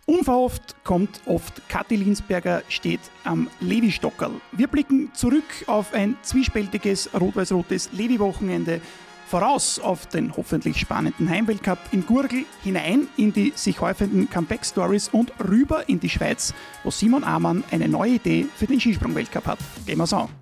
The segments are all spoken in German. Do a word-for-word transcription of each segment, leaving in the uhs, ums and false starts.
Unverhofft kommt oft. Kathi Linsberger steht am Levi-Stockerl. Wir blicken zurück auf ein zwiespältiges rot-weiß-rotes Levi-Wochenende, voraus auf den hoffentlich spannenden Heimweltcup in Gurgl, hinein in die sich häufenden Comeback-Stories und rüber in die Schweiz, wo Simon Amann eine neue Idee für den Skisprung-Weltcup hat. Gehen wir's an.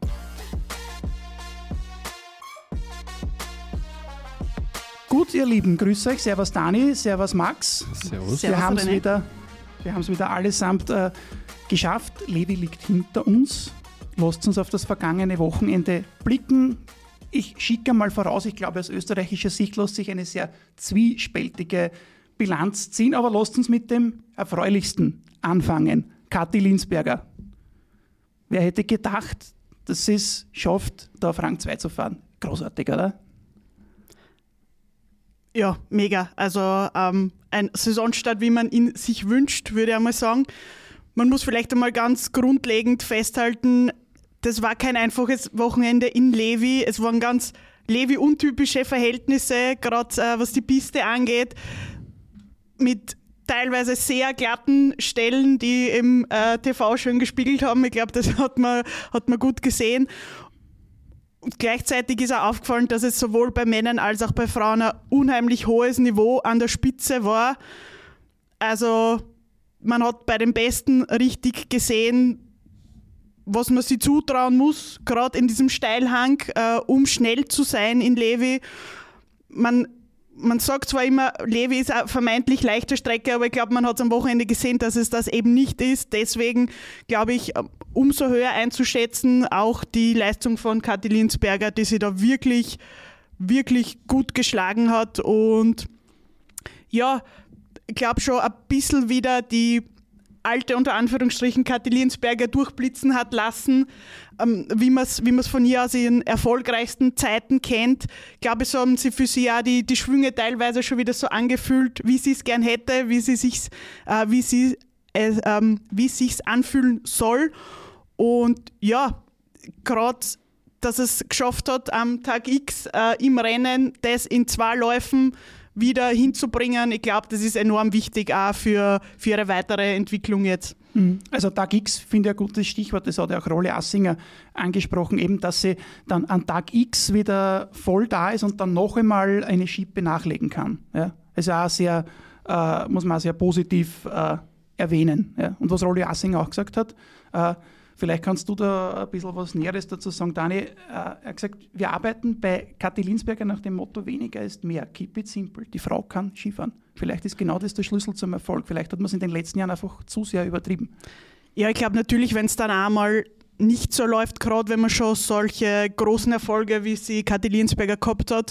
Gut, ihr Lieben, grüß euch. Servus Dani, servus Max. Servus. Wir haben es wieder, wir haben es wieder allesamt äh, geschafft. Levi liegt hinter uns. Lasst uns auf das vergangene Wochenende blicken. Ich schicke mal voraus, ich glaube, aus österreichischer Sicht lässt sich eine sehr zwiespältige Bilanz ziehen, aber lasst uns mit dem Erfreulichsten anfangen. Kathi Linsberger. Wer hätte gedacht, dass sie es schafft, da auf Rang zwei zu fahren? Großartig, oder? Ja, mega. Also ähm, ein Saisonstart, wie man ihn sich wünscht, würde ich einmal sagen. Man muss vielleicht einmal ganz grundlegend festhalten, das war kein einfaches Wochenende in Levi. Es waren ganz Levi-untypische Verhältnisse, gerade äh, was die Piste angeht, mit teilweise sehr glatten Stellen, die im äh, T V schön gespiegelt haben. Ich glaube, das hat man, hat man gut gesehen. Und gleichzeitig ist auch aufgefallen, dass es sowohl bei Männern als auch bei Frauen ein unheimlich hohes Niveau an der Spitze war. Also man hat bei den Besten richtig gesehen, was man sich zutrauen muss, gerade in diesem Steilhang, äh, um schnell zu sein in Levi. Man, man sagt zwar immer, Levi ist eine vermeintlich leichte Strecke, aber ich glaube, man hat es am Wochenende gesehen, dass es das eben nicht ist. Deswegen glaube ich, umso höher einzuschätzen, auch die Leistung von Kathi Linsberger, die sie da wirklich, wirklich gut geschlagen hat. Und ja, ich glaube schon ein bisschen wieder die alte, unter Anführungsstrichen, Kathi Linsberger durchblitzen hat lassen, ähm, wie man es wie man's von ihr aus ihren erfolgreichsten Zeiten kennt. Ich glaube, so haben sie für sie ja die, die Schwünge teilweise schon wieder so angefühlt, wie sie es gern hätte, wie sie sich's, äh, wie sie äh, ähm, wie es sich anfühlen soll. Und ja, gerade, dass es geschafft hat, am Tag X äh, im Rennen das in zwei Läufen wieder hinzubringen. Ich glaube, das ist enorm wichtig auch für, für ihre weitere Entwicklung jetzt. Also Tag X finde ich ein gutes Stichwort, das hat ja auch Rolle Assinger angesprochen, eben, dass sie dann an Tag X wieder voll da ist und dann noch einmal eine Schippe nachlegen kann. Ja? Also auch sehr, äh, muss man auch sehr positiv äh, erwähnen. Ja? Und was Rolle Assinger auch gesagt hat, äh, vielleicht kannst du da ein bisschen was Näheres dazu sagen, Dani. Äh, er hat gesagt, wir arbeiten bei Kathi Linsberger nach dem Motto, weniger ist mehr. Keep it simple. Die Frau kann Skifahren. Vielleicht ist genau das der Schlüssel zum Erfolg. Vielleicht hat man es in den letzten Jahren einfach zu sehr übertrieben. Ja, ich glaube natürlich, wenn es dann einmal nicht so läuft, gerade wenn man schon solche großen Erfolge, wie sie Kathi Linsberger gehabt hat,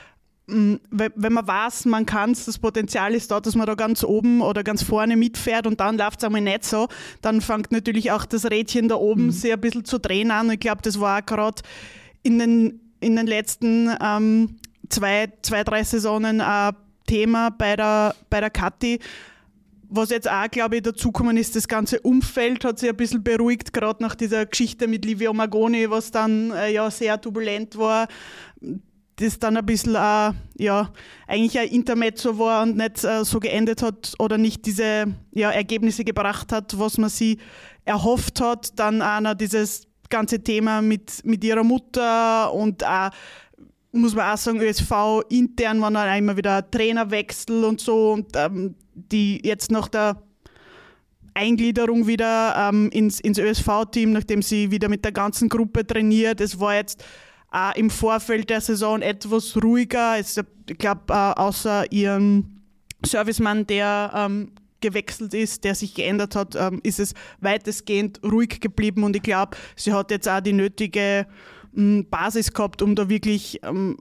wenn man weiß, man kann es, das Potenzial ist da, dass man da ganz oben oder ganz vorne mitfährt und dann läuft es einmal nicht so, dann fängt natürlich auch das Rädchen da oben mhm. sich ein bisschen zu drehen an. Und ich glaube, das war gerade in den, in den letzten ähm, zwei, zwei, drei Saisonen ein Thema bei der, bei der Kathi. Was jetzt auch, glaube ich, dazugekommen ist, das ganze Umfeld hat sich ein bisschen beruhigt, gerade nach dieser Geschichte mit Livio Magoni, was dann äh, ja sehr turbulent war. Das dann ein bisschen äh, ja, eigentlich ein Intermezzo war und nicht äh, so geendet hat oder nicht diese ja, Ergebnisse gebracht hat, was man sie erhofft hat. Dann auch noch dieses ganze Thema mit, mit ihrer Mutter und auch, muss man auch sagen, ÖSV intern waren dann auch immer wieder Trainerwechsel und so. Und ähm, die jetzt nach der Eingliederung wieder ähm, ins, ins ÖSV-Team, nachdem sie wieder mit der ganzen Gruppe trainiert. Es war jetzt auch im Vorfeld der Saison etwas ruhiger. Es, ich glaube, äh, außer ihren Servicemann, der ähm, gewechselt ist, der sich geändert hat, ähm, ist es weitestgehend ruhig geblieben. Und ich glaube, sie hat jetzt auch die nötige ähm, Basis gehabt, um da wirklich ähm,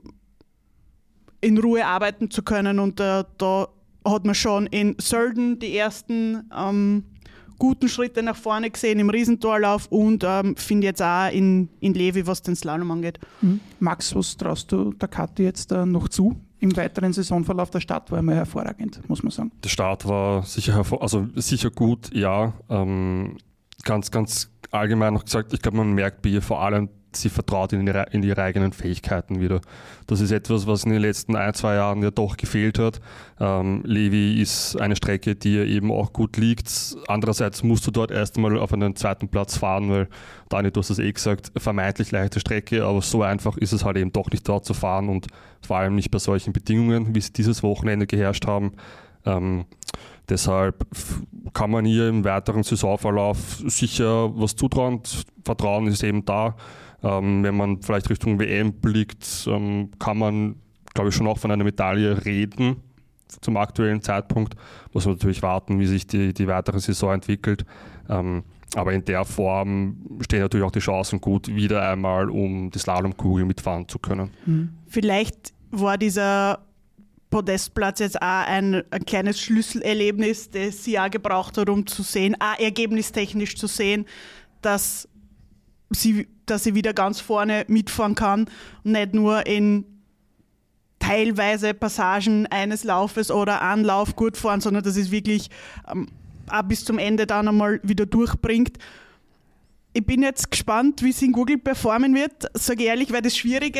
in Ruhe arbeiten zu können. Und äh, da hat man schon in Sölden die ersten ähm, guten Schritte nach vorne gesehen im Riesentorlauf und ähm, finde jetzt auch in, in Levi, was den Slalom angeht. Mhm. Max, was traust du der Kathi jetzt äh, noch zu? Im weiteren Saisonverlauf der Start war immer hervorragend, muss man sagen. Der Start war sicher, hervor- also sicher gut, ja. Ähm, ganz, ganz allgemein noch gesagt, ich glaube, man merkt bei ihr vor allem sie vertraut in ihre, in ihre eigenen Fähigkeiten wieder. Das ist etwas, was in den letzten ein, zwei Jahren ja doch gefehlt hat. Ähm, Levi ist eine Strecke, die ihr eben auch gut liegt. Andererseits musst du dort erst einmal auf einen zweiten Platz fahren, weil, Dani, du hast es eh gesagt, vermeintlich leichte Strecke, aber so einfach ist es halt eben doch nicht dort zu fahren und vor allem nicht bei solchen Bedingungen, wie sie dieses Wochenende geherrscht haben. Ähm, deshalb kann man ihr im weiteren Saisonverlauf sicher was zutrauen. Vertrauen ist eben da. Ähm, wenn man vielleicht Richtung W M blickt, ähm, kann man, glaube ich, schon auch von einer Medaille reden zum aktuellen Zeitpunkt. Muss man natürlich warten, wie sich die, die weitere Saison entwickelt. Ähm, aber in der Form stehen natürlich auch die Chancen gut, wieder einmal um die Slalomkugel mitfahren zu können. Vielleicht war dieser Podestplatz jetzt auch ein, ein kleines Schlüsselerlebnis, das sie auch gebraucht hat, um zu sehen, auch ergebnistechnisch zu sehen, dass sie, dass sie wieder ganz vorne mitfahren kann und nicht nur in teilweise Passagen eines Laufes oder einen Lauf gut fahren, sondern dass es wirklich ähm, auch bis zum Ende dann einmal wieder durchbringt. Ich bin jetzt gespannt, wie sie in Google performen wird, sage ich ehrlich, weil das Schwierige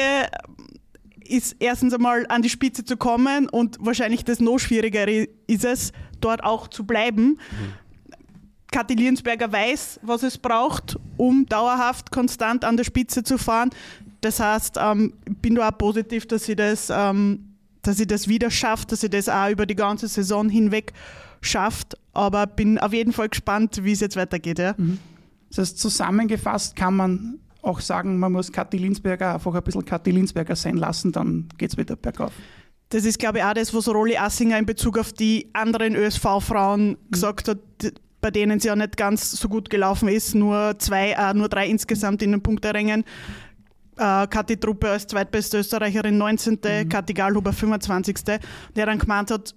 ist erstens einmal an die Spitze zu kommen und wahrscheinlich das noch Schwierigere ist es, dort auch zu bleiben. Mhm. Kathi Liensberger weiß, was es braucht, um dauerhaft konstant an der Spitze zu fahren. Das heißt, ähm, ich bin da auch positiv, dass sie das, ähm, dass sie das wieder schafft, dass sie das auch über die ganze Saison hinweg schafft. Aber bin auf jeden Fall gespannt, wie es jetzt weitergeht. Ja? Mhm. Das heißt, zusammengefasst kann man auch sagen, man muss Kathi Liensberger einfach ein bisschen Kathi Liensberger sein lassen, dann geht es wieder bergauf. Das ist, glaube ich, auch das, was Rolli Assinger in Bezug auf die anderen Ö S V-Frauen mhm. gesagt hat, bei denen es ja nicht ganz so gut gelaufen ist, nur zwei, äh, nur drei insgesamt in den Punkterängen. Äh, Kathi Truppe als zweitbeste Österreicherin neunzehnte. Mhm. Kathi Gallhuber fünfundzwanzigste. Der dann gemeint hat,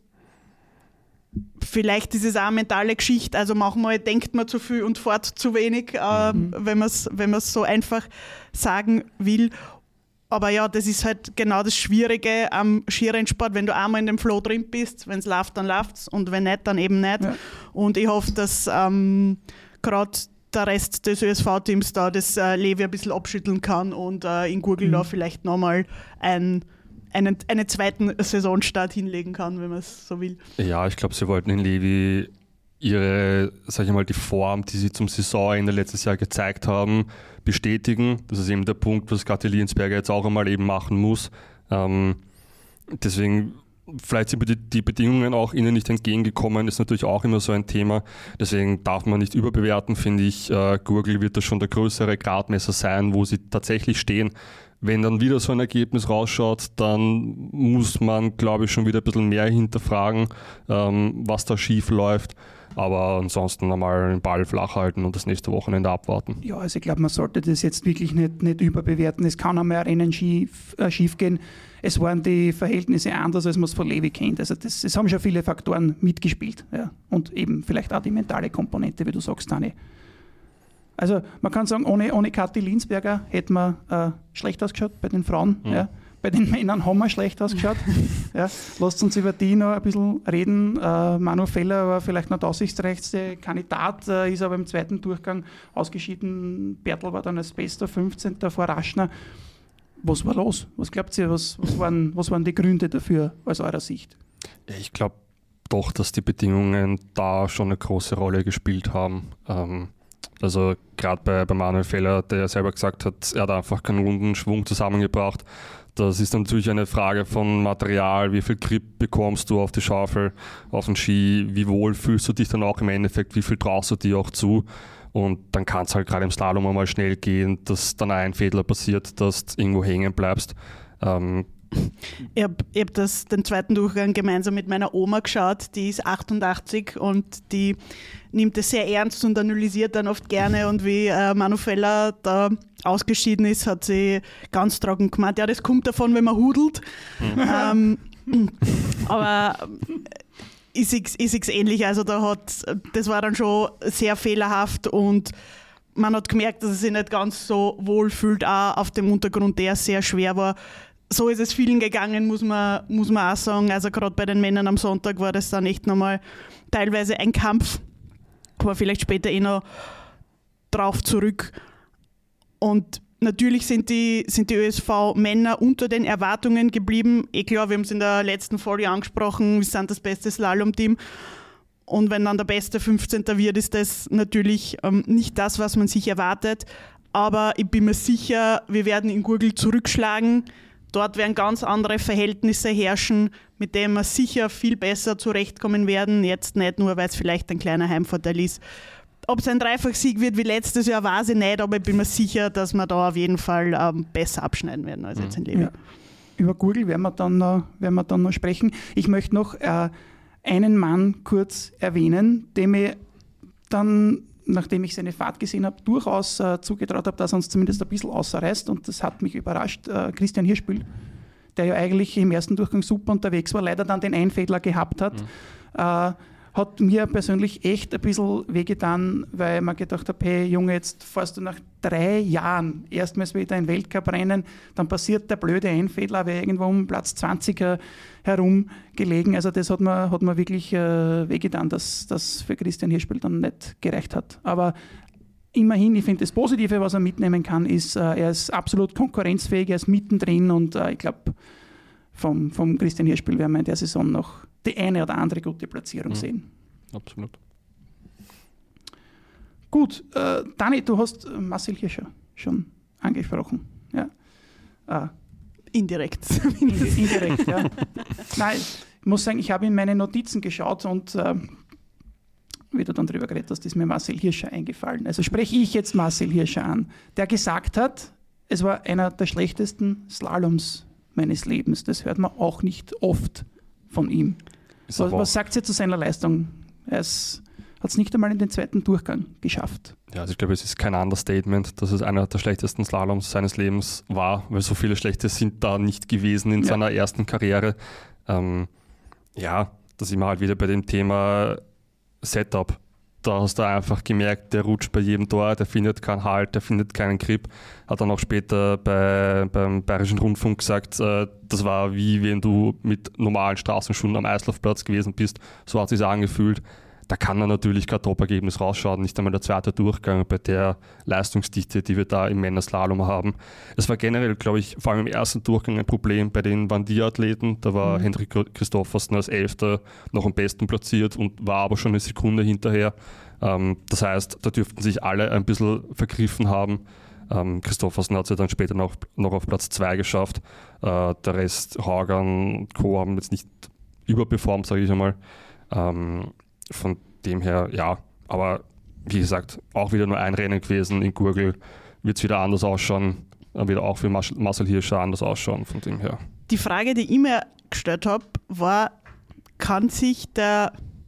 vielleicht ist es auch eine mentale Geschichte, also manchmal denkt man zu viel und fährt zu wenig, äh, mhm. wenn man es wenn so einfach sagen will. Aber ja, das ist halt genau das Schwierige am Skirennsport, wenn du einmal in dem Flow drin bist, wenn es läuft, dann läuft es und wenn nicht, dann eben nicht. Ja. Und ich hoffe, dass ähm, gerade der Rest des Ö S V-Teams da das äh, Levi ein bisschen abschütteln kann und äh, in Google mhm. da vielleicht nochmal ein Einen, einen zweiten Saisonstart hinlegen kann, wenn man es so will. Ja, ich glaube, sie wollten in Levi ihre, sag ich mal, die Form, die sie zum Saisonende letztes Jahr gezeigt haben, bestätigen. Das ist eben der Punkt, was Kathi Liensberger jetzt auch einmal eben machen muss. Ähm, deswegen, vielleicht sind die, die Bedingungen auch ihnen nicht entgegengekommen, ist natürlich auch immer so ein Thema. Deswegen darf man nicht überbewerten, finde ich. Äh, Google wird da schon der größere Gradmesser sein, wo sie tatsächlich stehen. Wenn dann wieder so ein Ergebnis rausschaut, dann muss man, glaube ich, schon wieder ein bisschen mehr hinterfragen, ähm, was da schief läuft. Aber ansonsten einmal den Ball flach halten und das nächste Wochenende abwarten. Ja, also ich glaube, man sollte das jetzt wirklich nicht, nicht überbewerten. Es kann einmal ein Rennen schief, äh, schief gehen. Es waren die Verhältnisse anders, als man es von Levi kennt. Also das, es haben schon viele Faktoren mitgespielt. Ja. Und eben vielleicht auch die mentale Komponente, wie du sagst, Dani. Also man kann sagen, ohne, ohne Kathi Liensberger hätten wir äh, schlecht ausgeschaut bei den Frauen. Mhm. Ja. Bei den Männern haben wir schlecht ausgeschaut. Ja. Lasst uns über die noch ein bisschen reden. Äh, Manu Feller war vielleicht noch der aussichtsreichste Kandidat, äh, ist aber im zweiten Durchgang ausgeschieden. Bertl war dann als bester fünfzehnter vor Raschner. Was war los? Was glaubt ihr, was, was, waren, was waren die Gründe dafür aus eurer Sicht? Ich glaube doch, dass die Bedingungen da schon eine große Rolle gespielt haben. Ähm, Also gerade bei, bei Manuel Feller, der ja selber gesagt hat, er hat einfach keinen runden Schwung zusammengebracht. Das ist natürlich eine Frage von Material, wie viel Grip bekommst du auf die Schaufel, auf den Ski, wie wohl fühlst du dich dann auch im Endeffekt, wie viel traust du dir auch zu. Und dann kann es halt gerade im Slalom einmal schnell gehen, dass dann ein Fehler passiert, dass du irgendwo hängen bleibst. Ähm, Ich habe hab das, den zweiten Durchgang gemeinsam mit meiner Oma geschaut, die ist achtundachtzig und die nimmt es sehr ernst und analysiert dann oft gerne. Und wie äh, Manu Feller da ausgeschieden ist, hat sie ganz trocken gemeint, ja, das kommt davon, wenn man hudelt. Mhm. ähm, aber ich sehe es ähnlich, also da hat, das war dann schon sehr fehlerhaft und man hat gemerkt, dass es sich nicht ganz so wohl fühlt, auch auf dem Untergrund, der sehr schwer war. So ist es vielen gegangen, muss man, muss man auch sagen. Also gerade bei den Männern am Sonntag war das dann echt nochmal teilweise ein Kampf, aber vielleicht später eh noch drauf zurück. Und natürlich sind die, sind die Ö S V-Männer unter den Erwartungen geblieben. Eh klar, wir haben es in der letzten Folge angesprochen, wir sind das beste Slalom-Team. Und wenn dann der beste fünfzehnter wird, ist das natürlich ähm, nicht das, was man sich erwartet. Aber ich bin mir sicher, wir werden in Gurgl zurückschlagen. Dort werden ganz andere Verhältnisse herrschen, mit denen wir sicher viel besser zurechtkommen werden. Jetzt nicht nur, weil es vielleicht ein kleiner Heimvorteil ist. Ob es ein Dreifachsieg wird wie letztes Jahr, weiß ich nicht, aber ich bin mir sicher, dass wir da auf jeden Fall ähm, besser abschneiden werden als jetzt in Levi. Ja. Über Gurgl werden wir dann noch, werden wir dann noch sprechen. Ich möchte noch äh, einen Mann kurz erwähnen, dem ich dann, nachdem ich seine Fahrt gesehen habe, durchaus äh, zugetraut habe, dass er uns zumindest ein bisschen ausreißt, und das hat mich überrascht, äh, Christian Hirschbühl, der ja eigentlich im ersten Durchgang super unterwegs war, leider dann den Einfädler gehabt hat. Mhm. Äh, hat mir persönlich echt ein bisschen wehgetan, weil man gedacht habe, hey Junge, jetzt fährst du nach drei Jahren erstmals wieder in Weltcup-Rennen, dann passiert der blöde Einfädler, aber irgendwo um Platz zwanzig herum gelegen. Also das hat mir, hat mir wirklich äh, wehgetan, dass das für Christian Hirschbühl dann nicht gereicht hat. Aber immerhin, ich finde, das Positive, was er mitnehmen kann, ist, äh, er ist absolut konkurrenzfähig, er ist mittendrin, und äh, ich glaube, vom, vom Christian Hirschbühl werden wir in der Saison noch die eine oder andere gute Platzierung mhm. sehen. Absolut. Gut, äh, Dani, du hast Marcel Hirscher schon angesprochen. Ja. Äh, indirekt. Indirekt, ja. Nein, ich muss sagen, ich habe in meine Notizen geschaut und äh, wie du dann darüber geredet hast, ist mir Marcel Hirscher eingefallen. Also spreche ich jetzt Marcel Hirscher an, der gesagt hat, es war einer der schlechtesten Slaloms meines Lebens. Das hört man auch nicht oft von ihm. Was, was sagt ihr zu seiner Leistung? Er hat es nicht einmal in den zweiten Durchgang geschafft. Ja, also ich glaube, es ist kein Understatement, dass es einer der schlechtesten Slaloms seines Lebens war, weil so viele schlechte sind da nicht gewesen in ja. seiner ersten Karriere. Ähm, ja, da sind wir halt wieder bei dem Thema Setup. Da hast du einfach gemerkt, der rutscht bei jedem Tor, der findet keinen Halt, der findet keinen Grip. Hat dann auch später bei, beim Bayerischen Rundfunk gesagt, äh, das war wie wenn du mit normalen Straßenschuhen am Eislaufplatz gewesen bist. So hat es sich angefühlt. Da kann er natürlich kein Top-Ergebnis rausschauen, nicht einmal der zweite Durchgang bei der Leistungsdichte, die wir da im Männerslalom haben. Es war generell, glaube ich, vor allem im ersten Durchgang ein Problem bei den Vandier-Athleten. Da war mhm. Hendrik Christoffersen als Elfter noch am besten platziert und war aber schon eine Sekunde hinterher. Ähm, das heißt, da dürften sich alle ein bisschen vergriffen haben. Ähm, Christoffersen hat es ja dann später noch, noch auf Platz zwei geschafft. Äh, der Rest, Haugan und Co. haben jetzt nicht überperformt, sage ich einmal. Ähm, Von dem her, ja, aber wie gesagt, auch wieder nur ein Rennen gewesen in Gurgl, wird es wieder anders ausschauen, wieder auch für Marcel Hirscher anders ausschauen, von dem her. Die Frage, die ich mir gestellt habe, war, kann sich der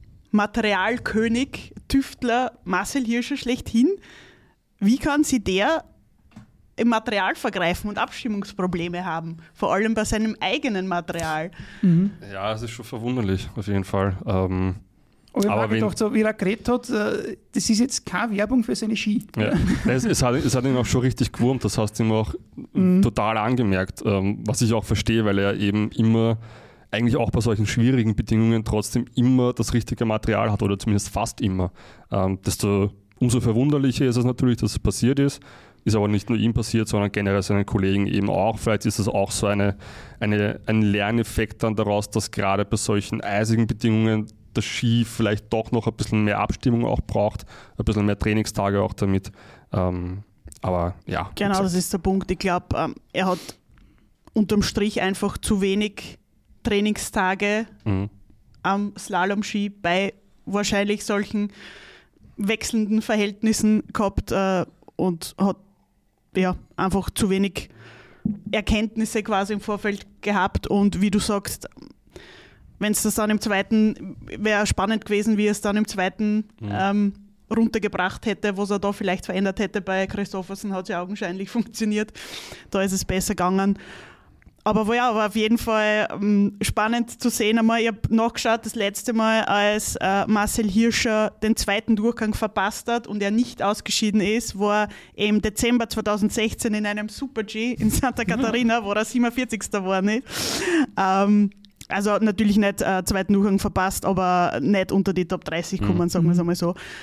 Materialkönig, Tüftler Marcel Hirscher schlechthin, wie kann sie der im Material vergreifen und Abstimmungsprobleme haben, vor allem bei seinem eigenen Material? Mhm. Ja, es ist schon verwunderlich, auf jeden Fall. Ähm, Aber ich habe wenn, gedacht, so wie er geredet hat, das ist jetzt keine Werbung für seine Ski. Ja, es, es, hat, es hat ihn auch schon richtig gewurmt, das hast du ihm auch mhm. total angemerkt, ähm, was ich auch verstehe, weil er eben immer, eigentlich auch bei solchen schwierigen Bedingungen, trotzdem immer das richtige Material hat, oder zumindest fast immer. Ähm, desto umso verwunderlicher ist es natürlich, dass es passiert ist. Ist aber nicht nur ihm passiert, sondern generell seinen Kollegen eben auch. Vielleicht ist es auch so eine, eine, ein Lerneffekt dann daraus, dass gerade bei solchen eisigen Bedingungen der Ski vielleicht doch noch ein bisschen mehr Abstimmung auch braucht, ein bisschen mehr Trainingstage auch damit. Ähm, aber ja. Genau, das ist der Punkt. Ich glaube, ähm, er hat unterm Strich einfach zu wenig Trainingstage mhm. am Slalom-Ski bei wahrscheinlich solchen wechselnden Verhältnissen gehabt äh, und hat ja einfach zu wenig Erkenntnisse quasi im Vorfeld gehabt. Und wie du sagst, wenn es das dann im zweiten, wäre spannend gewesen, wie es dann im zweiten mhm. ähm, runtergebracht hätte, was er da vielleicht verändert hätte. Bei Christoffersen hat es ja augenscheinlich funktioniert. Da ist es besser gegangen. Aber ja, war auf jeden Fall ähm, spannend zu sehen. Einmal, ich habe nachgeschaut, das letzte Mal, als äh, Marcel Hirscher den zweiten Durchgang verpasst hat und er nicht ausgeschieden ist, war im Dezember zweitausendsechzehn in einem Super-G in Santa Catarina, wo er siebenundvierzigster geworden ist. Ähm, also natürlich nicht äh, zweiten Durchgang verpasst, aber nicht unter die Top dreißig kommen, mhm. sagen wir es einmal so.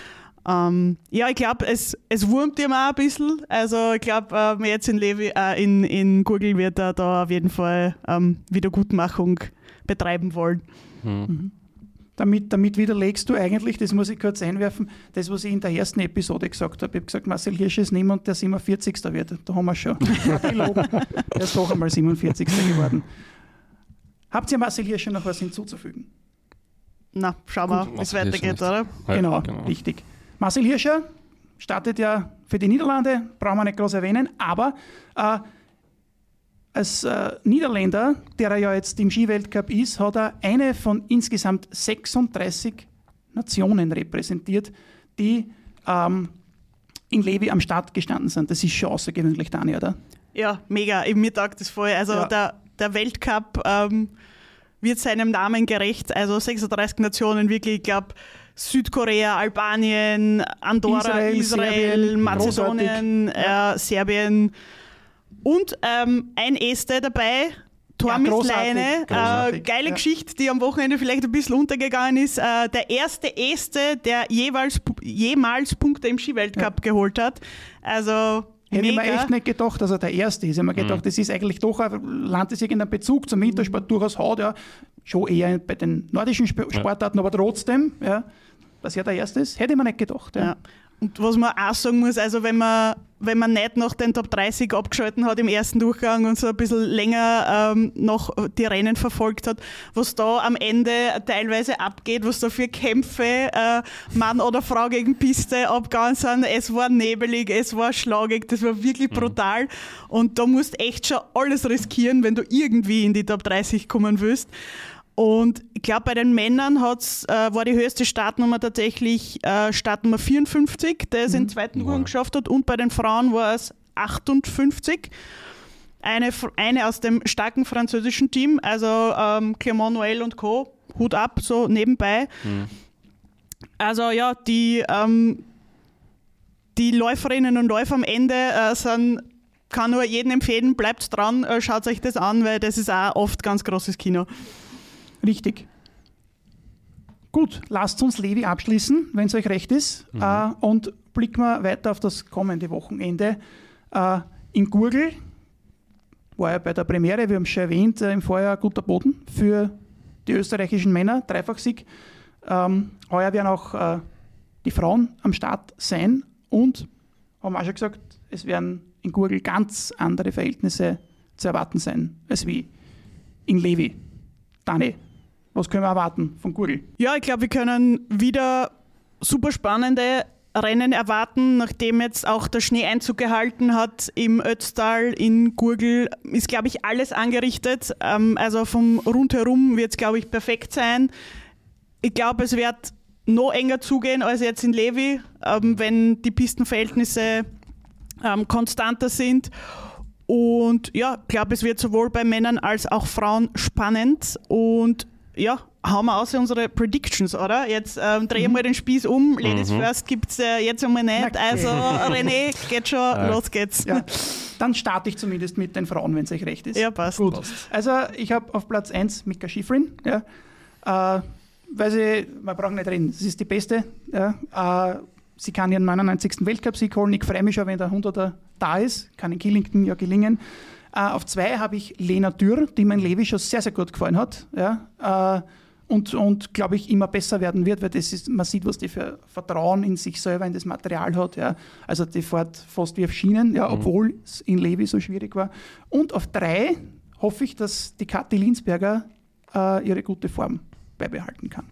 Ähm, ja, ich glaube, es, es wurmt ihm auch ein bisschen. Also ich glaube, äh, jetzt in, Levi, äh, in, in Gurgl wird er da auf jeden Fall ähm, Wiedergutmachung betreiben wollen. Hm. Mhm. Damit, damit widerlegst du eigentlich, das muss ich kurz einwerfen, das, was ich in der ersten Episode gesagt habe. Ich habe gesagt, Marcel Hirscher ist niemand, der siebenundvierzigster wird. Da haben wir schon. Er ist doch einmal siebenundvierzigster geworden. Habt ihr Marcel Hirscher noch was hinzuzufügen? Na, schauen wir, wie es weitergeht, oder? Ja, genau, genau, richtig. Marcel Hirscher startet ja für die Niederlande, brauchen wir nicht groß erwähnen, aber äh, als äh, Niederländer, der er ja jetzt im Skiweltcup ist, hat er eine von insgesamt sechsunddreißig Nationen repräsentiert, die ähm, in Levi am Start gestanden sind. Das ist schon außergewöhnlich, Dani, oder? Ja, mega. Mir taugt das voll. Also ja. der, der Weltcup ähm, wird seinem Namen gerecht. Also sechsunddreißig Nationen, wirklich, ich glaube, Südkorea, Albanien, Andorra, Israel, Israel Serbien, Mazedonien, äh, Serbien und ähm, ein Este dabei, Tormis Ja, Leine. großartig. Äh, geile Ja. Geschichte, die am Wochenende vielleicht ein bisschen untergegangen ist. Äh, der erste Este, der jeweils, jemals Punkte im Skiweltcup Ja. geholt hat. Also Hätte ich mir mega. echt nicht gedacht, dass er der Erste ist. Ich habe mir gedacht, das ist eigentlich doch ein Land, das irgendeinen Bezug zum Wintersport durchaus hat. Ja. Schon eher bei den nordischen Sp- Sportarten, aber trotzdem, ja, dass er der Erste ist, hätte ich mir nicht gedacht. Ja. Ja. Und was man auch sagen muss, also wenn man, wenn man nicht noch den Top dreißig abgeschalten hat im ersten Durchgang und so ein bisschen länger ähm, noch die Rennen verfolgt hat, was da am Ende teilweise abgeht, was da für Kämpfe äh, Mann oder Frau gegen Piste abgegangen sind. Es war nebelig, es war schlagig, das war wirklich brutal. Und da musst echt schon alles riskieren, wenn du irgendwie in die Top dreißig kommen willst. Und ich glaube, bei den Männern hat's, äh, war die höchste Startnummer tatsächlich äh, Startnummer vierundfünfzig, der es mhm. im zweiten Durchgang wow. geschafft hat. Und bei den Frauen war es achtundfünfzig. Eine, eine aus dem starken französischen Team, also ähm, Clément Noël und Co. Hut ab, so nebenbei. Mhm. Also ja, die, ähm, die Läuferinnen und Läufer am Ende äh, sind, kann nur jedem empfehlen, bleibt dran, äh, schaut euch das an, weil das ist auch oft ganz großes Kino. Richtig. Gut, lasst uns Levi abschließen, wenn es euch recht ist. Mhm. Äh, und blicken wir weiter auf das kommende Wochenende. Äh, in Gurgl war ja bei der Premiere, wir haben es schon erwähnt, äh, im Vorjahr guter Boden für die österreichischen Männer, Dreifachsieg. Ähm, heuer werden auch äh, die Frauen am Start sein und haben auch schon gesagt, es werden in Gurgl ganz andere Verhältnisse zu erwarten sein, als wie in Levi. Dani, was können wir erwarten von Gurgl? Ja, ich glaube, wir können wieder super spannende Rennen erwarten, nachdem jetzt auch der Schnee Einzug gehalten hat im Ötztal, in Gurgl, ist, glaube ich, alles angerichtet. Ähm, also vom Rundherum wird es, glaube ich, perfekt sein. Ich glaube, es wird noch enger zugehen als jetzt in Levi, ähm, wenn die Pistenverhältnisse ähm, konstanter sind. Und ja, ich glaube, es wird sowohl bei Männern als auch Frauen spannend. Und ja, hauen wir aus unsere Predictions, oder? Jetzt ähm, drehen wir mhm. den Spieß um. Ladies mhm. first gibt es äh, jetzt einmal nicht. Okay. Also René, geht schon, ja. los geht's. Ja. Dann starte ich zumindest mit den Frauen, wenn es euch recht ist. Ja, passt. Gut. Passt. Also ich habe auf Platz eins Mika Shiffrin. Ja. Äh, weil sie, wir brauchen nicht reden, sie ist die Beste. Ja. Äh, sie kann ihren neunundneunzigsten Weltcup-Sieg holen. Ich freue mich schon, wenn der hunderter da ist. Kann in Killington ja gelingen. Uh, auf zwei habe ich Lena Dürr, die mein Levi schon sehr, sehr gut gefallen hat. Ja, uh, und, und glaube ich, immer besser werden wird, weil das ist, man sieht, was die für Vertrauen in sich selber, in das Material hat. Ja. Also die fährt fast wie auf Schienen, ja, mhm. obwohl es in Levi so schwierig war. Und auf drei hoffe ich, dass die Kathi Linsberger uh, ihre gute Form beibehalten kann.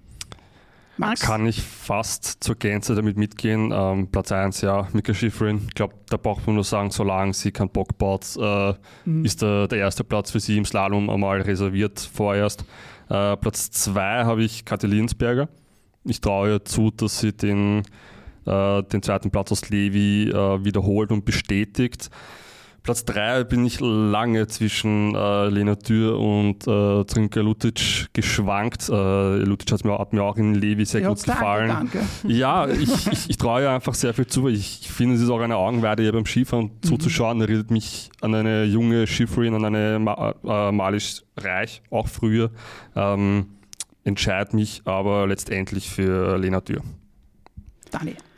Max? Kann ich fast zur Gänze damit mitgehen. Ähm, Platz eins, ja, Mika Shiffrin. Ich glaube, da braucht man nur sagen, solange sie keinen Bock baut, äh, mhm. ist der, der erste Platz für sie im Slalom einmal reserviert vorerst. Äh, Platz zwei habe ich Kathi Linsberger. Ich traue ihr zu, dass sie den, äh, den zweiten Platz aus Levi äh, wiederholt und bestätigt. Platz drei bin ich lange zwischen äh, Lena Dürr und äh, Trinka Lutic geschwankt. Äh, Lutic hat mir, hat mir auch in Levi sehr ja, gut danke, gefallen. Danke. Ja, ich, ich, ich traue ihr einfach sehr viel zu. Ich finde, es ist auch eine Augenweide, ihr beim Skifahren mhm. zuzuschauen. Erinnert mich an eine junge Schifferin, an eine Ma- äh, Malisch Reich, auch früher. Ähm, entscheide mich aber letztendlich für Lena Dürr. Dani.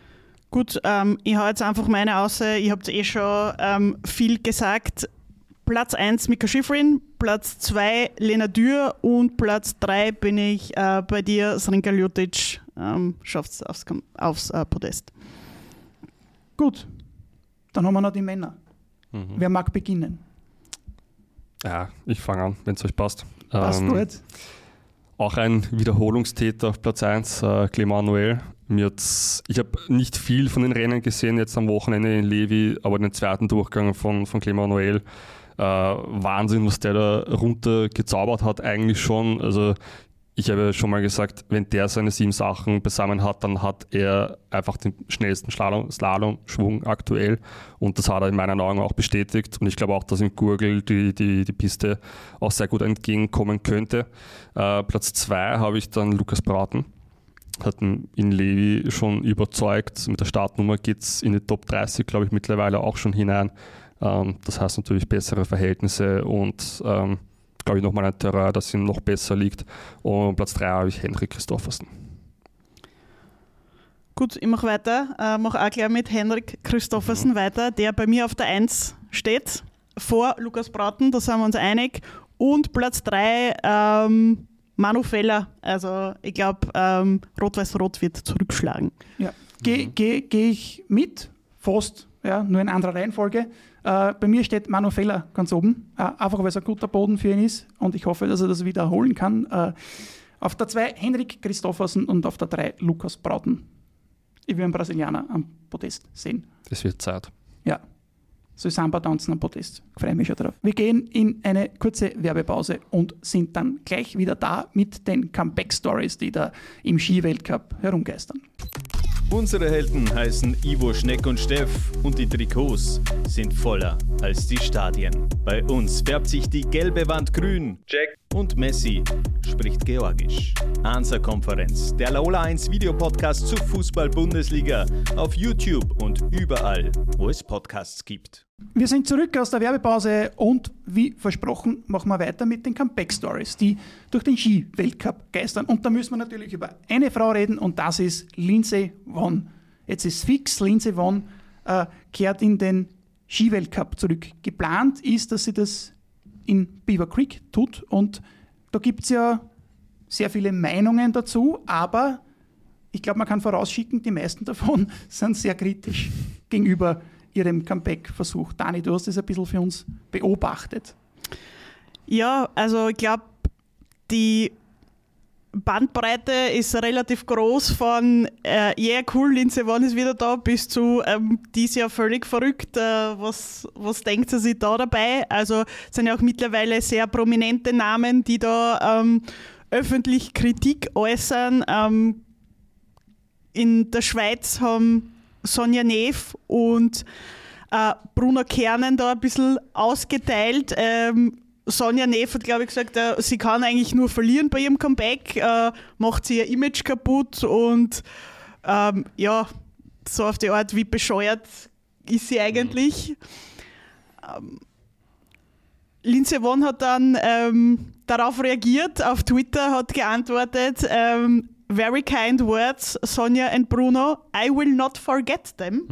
Gut, ähm, ich habe jetzt einfach meine Aussage, ich habe eh schon ähm, viel gesagt. Platz eins Mika Shiffrin, Platz zwei Lena Dürr und Platz drei bin ich äh, bei dir, Srinka Ljutic, ähm, schafft es aufs, aufs äh, Podest. Gut, dann haben wir noch die Männer. Mhm. Wer mag beginnen? Ja, ich fange an, wenn es euch passt. Passt Ähm, gut. Auch ein Wiederholungstäter auf Platz eins, äh, Clément Noël. Mir hat's, ich habe nicht viel von den Rennen gesehen jetzt am Wochenende in Levi, aber den zweiten Durchgang von, von Clément Noël, äh, Wahnsinn, was der da runter gezaubert hat eigentlich schon. Also ich habe schon mal gesagt, wenn der seine sieben Sachen beisammen hat, dann hat er einfach den schnellsten Slalom, Slalom-Schwung aktuell und das hat er in meinen Augen auch bestätigt und ich glaube auch, dass im Gurgel die, die, die Piste auch sehr gut entgegenkommen könnte. Äh, Platz zwei habe ich dann Lukas Braten. Hat in Levi schon überzeugt. Mit der Startnummer geht es in die Top dreißig, glaube ich, mittlerweile auch schon hinein. Ähm, das heißt natürlich bessere Verhältnisse und ähm, glaube ich nochmal ein Terrain, das ihm noch besser liegt. Und Platz drei habe ich Henrik Christoffersen. Gut, ich mache weiter. Äh, mache auch gleich mit Henrik Christoffersen mhm. weiter, der bei mir auf der eins steht. Vor Lukas Braten, da sind wir uns einig. Und Platz drei ähm, Manu Feller, also ich glaube, ähm, Rot-Weiß-Rot wird zurückschlagen. Ja, gehe geh, geh ich mit, fast, ja, nur in anderer Reihenfolge. Äh, bei mir steht Manu Feller ganz oben, äh, einfach weil es ein guter Boden für ihn ist und ich hoffe, dass er das wiederholen kann. Äh, auf der zwei Henrik Christoffersen und auf der drei Lukas Braten. Ich will einen Brasilianer am Podest sehen. Das wird Zeit. Ja. So Samba tanzen am Podest. Ich freue mich schon drauf. Wir gehen in eine kurze Werbepause und sind dann gleich wieder da mit den Comeback-Stories, die da im Ski-Weltcup herumgeistern. Unsere Helden heißen Ivo, Schneck und Steff und die Trikots sind voller als die Stadien. Bei uns färbt sich die gelbe Wand grün. Jack und Messi spricht Georgisch. Ansa-Konferenz, der Laola eins Videopodcast zur Fußball-Bundesliga auf YouTube und überall, wo es Podcasts gibt. Wir sind zurück aus der Werbepause und wie versprochen machen wir weiter mit den Comeback-Stories, die durch den Ski-Weltcup geistern. Und da müssen wir natürlich über eine Frau reden und das ist Lindsey Vonn. Jetzt ist fix, Lindsey Vonn äh, kehrt in den Ski-Weltcup zurück. Geplant ist, dass sie das in Beaver Creek tut und da gibt es ja sehr viele Meinungen dazu, aber ich glaube, man kann vorausschicken, die meisten davon sind sehr kritisch gegenüber ihrem Comeback-Versuch. Dani, du hast das ein bisschen für uns beobachtet. Ja, also ich glaube, die Bandbreite ist relativ groß von äh, yeah, cool, Lindsey Vonn ist wieder da, bis zu ähm, die ist ja völlig verrückt, äh, was, was denkt sie sich da dabei? Also es sind ja auch mittlerweile sehr prominente Namen, die da ähm, öffentlich Kritik äußern. Ähm, in der Schweiz haben Sonja Neef und äh, Bruno Kernen da ein bisschen ausgeteilt. Ähm, Sonja Neef hat, glaube ich, gesagt, äh, sie kann eigentlich nur verlieren bei ihrem Comeback, äh, macht sie ihr Image kaputt und ähm, ja, so auf die Art, wie bescheuert ist sie eigentlich. Ähm, Lindsey Vonn hat dann ähm, darauf reagiert, auf Twitter hat geantwortet, ähm, very kind words, Sonja and Bruno, I will not forget them.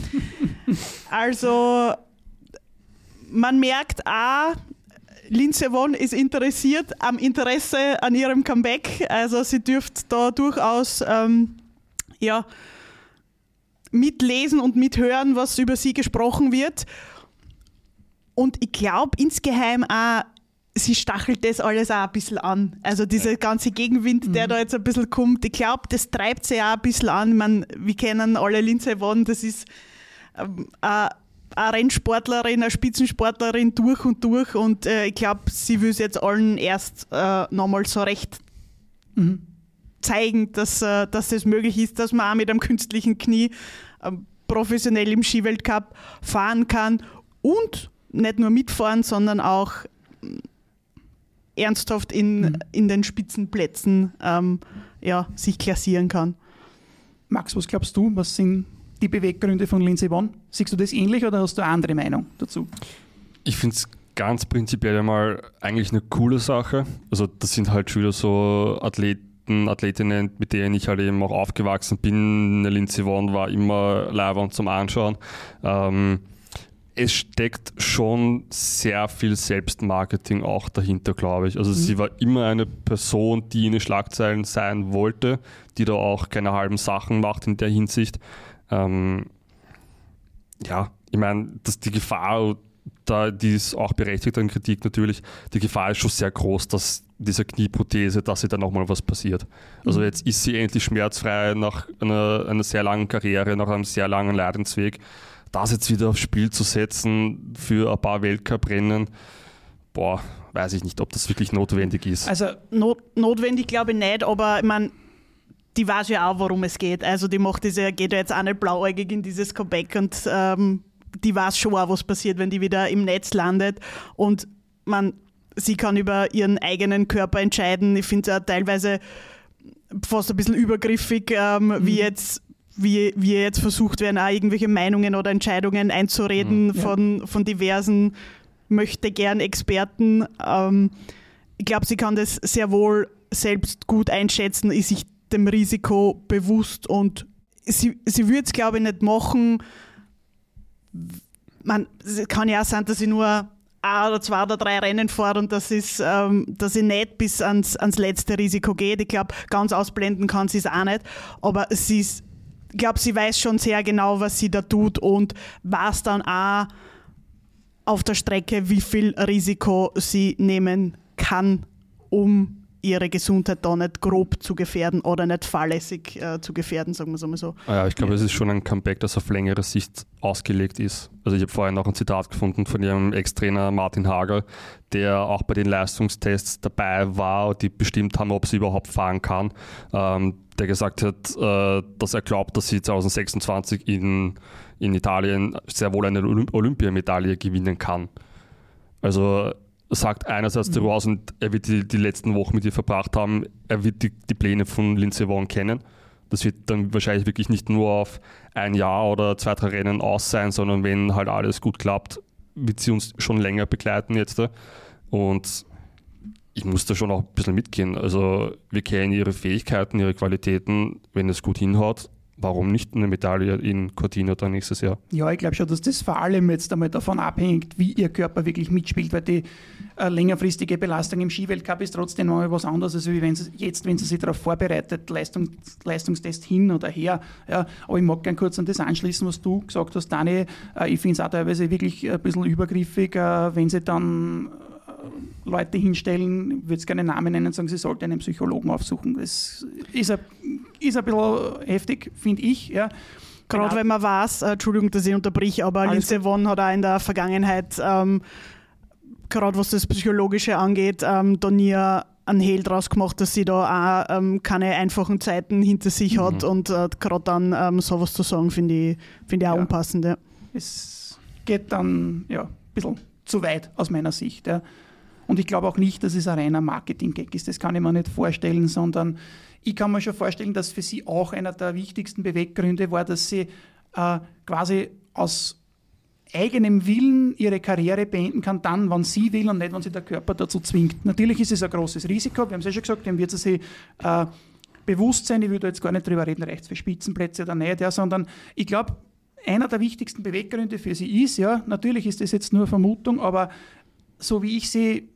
Also man merkt auch, Lindsey Vonn ist interessiert am Interesse an ihrem Comeback. Also sie dürfte da durchaus ähm, ja, mitlesen und mithören, was über sie gesprochen wird. Und ich glaube insgeheim auch, sie stachelt das alles auch ein bisschen an. Also dieser ganze Gegenwind, der mhm. da jetzt ein bisschen kommt, ich glaube, das treibt sie auch ein bisschen an. Man, wir kennen alle Lindsey Vonn, das ist ähm, eine eine Rennsportlerin, eine Spitzensportlerin durch und durch und äh, ich glaube, sie will es jetzt allen erst äh, nochmal so recht mhm. zeigen, dass, äh, dass das möglich ist, dass man auch mit einem künstlichen Knie äh, professionell im Skiweltcup fahren kann und nicht nur mitfahren, sondern auch äh, ernsthaft in, mhm. in den Spitzenplätzen ähm, ja, sich klassieren kann. Max, was glaubst du, was sind die Beweggründe von Lindsey Vonn? Siehst du das ähnlich oder hast du eine andere Meinung dazu? Ich finde es ganz prinzipiell einmal eigentlich eine coole Sache. Also das sind halt schon wieder so Athleten, besten Athletinnen, mit denen ich halt eben auch aufgewachsen bin. Lindsey Vonn war immer leibend zum Anschauen. Ähm, es steckt schon sehr viel Selbstmarketing auch dahinter, glaube ich. Also mhm. sie war immer eine Person, die in den Schlagzeilen sein wollte, die da auch keine halben Sachen macht in der Hinsicht. Ähm, ja, ich meine, dass die Gefahr, da die ist auch berechtigt an Kritik natürlich, die Gefahr ist schon sehr groß, dass diese Knieprothese, dass sie dann nochmal was passiert. Also Mhm. jetzt ist sie endlich schmerzfrei nach einer, einer sehr langen Karriere, nach einem sehr langen Leidensweg. Das jetzt wieder aufs Spiel zu setzen für ein paar Weltcuprennen, boah, weiß ich nicht, ob das wirklich notwendig ist. Also Not, notwendig glaube ich nicht, aber ich meine, die weiß ja auch, worum es geht. Also die macht das ja, geht ja jetzt auch nicht blauäugig in dieses Comeback und ähm, die weiß schon auch, was passiert, wenn die wieder im Netz landet. Und man, sie kann über ihren eigenen Körper entscheiden. Ich finde es auch teilweise fast ein bisschen übergriffig, ähm, mhm. wie jetzt wie, wie jetzt versucht werden, auch irgendwelche Meinungen oder Entscheidungen einzureden Mhm. Ja. von, von diversen möchte gern Experten. Ähm, ich glaube, sie kann das sehr wohl selbst gut einschätzen, ist sich dem Risiko bewusst und sie, sie würde es, glaube ich, nicht machen. Man, es kann ja auch sein, dass sie nur ein oder zwei oder drei Rennen fährt und das ist, ähm, dass sie nicht bis ans, ans letzte Risiko geht. Ich glaube, ganz ausblenden kann sie es auch nicht. Aber sie ist, ich glaube, sie weiß schon sehr genau, was sie da tut und weiß dann auch auf der Strecke, wie viel Risiko sie nehmen kann, um ihre Gesundheit da nicht grob zu gefährden oder nicht fahrlässig äh, zu gefährden, sagen wir es einmal so. Ja, ich glaube, es ist schon ein Comeback, das auf längere Sicht ausgelegt ist. Also ich habe vorhin noch ein Zitat gefunden von ihrem Ex-Trainer Martin Hager, der auch bei den Leistungstests dabei war, die bestimmt haben, ob sie überhaupt fahren kann. Ähm, der gesagt hat, äh, dass er glaubt, dass sie zwanzig sechsundzwanzig in, in Italien sehr wohl eine Olymp- Olympiamedaille gewinnen kann. Also sagt einerseits darüber aus und er wird die, die letzten Wochen mit ihr verbracht haben, er wird die, die Pläne von Lindsey Vonn kennen. Das wird dann wahrscheinlich wirklich nicht nur auf ein Jahr oder zwei, drei Rennen aus sein, sondern wenn halt alles gut klappt, wird sie uns schon länger begleiten jetzt. Und ich muss da schon auch ein bisschen mitgehen. Also wir kennen ihre Fähigkeiten, ihre Qualitäten, wenn es gut hinhaut. Warum nicht eine Medaille in Cortina dann nächstes Jahr? Ja, ich glaube schon, dass das vor allem jetzt einmal davon abhängt, wie ihr Körper wirklich mitspielt, weil die äh, längerfristige Belastung im Skiweltcup ist trotzdem mal was anderes, als wie wenn sie jetzt, wenn sie sich darauf vorbereitet, Leistung, Leistungstest hin oder her. Ja, aber ich mag gerne kurz an das anschließen, was du gesagt hast, Dani. Äh, ich finde es auch teilweise wirklich ein bisschen übergriffig, äh, wenn sie dann äh, Leute hinstellen, ich würde es gerne Namen nennen, sagen, sie sollten einen Psychologen aufsuchen. Das ist ein, ist ein bisschen heftig, finde ich. Ja. Gerade Genau. wenn man weiß, äh, Entschuldigung, dass ich unterbrich, aber Alles Lindsey Vonn hat auch in der Vergangenheit, ähm, gerade was das Psychologische angeht, ähm, da nie einen Hehl draus gemacht, dass sie da auch ähm, keine einfachen Zeiten hinter sich hat Mhm. und äh, gerade dann ähm, sowas zu sagen, finde ich, find ich auch Ja. unpassend. Ja. Es geht dann ja, ein bisschen zu weit aus meiner Sicht. Ja. Und ich glaube auch nicht, dass es ein reiner Marketing-Gag ist. Das kann ich mir nicht vorstellen, sondern ich kann mir schon vorstellen, dass für sie auch einer der wichtigsten Beweggründe war, dass sie äh, quasi aus eigenem Willen ihre Karriere beenden kann, dann, wann sie will und nicht, wenn sie der Körper dazu zwingt. Natürlich ist es ein großes Risiko, wir haben es ja schon gesagt, dem wird sie sich äh, bewusst sein, ich will da jetzt gar nicht drüber reden, rechts für Spitzenplätze oder nicht, ja, sondern ich glaube, einer der wichtigsten Beweggründe für sie ist, ja, natürlich ist das jetzt nur Vermutung, aber so wie ich sie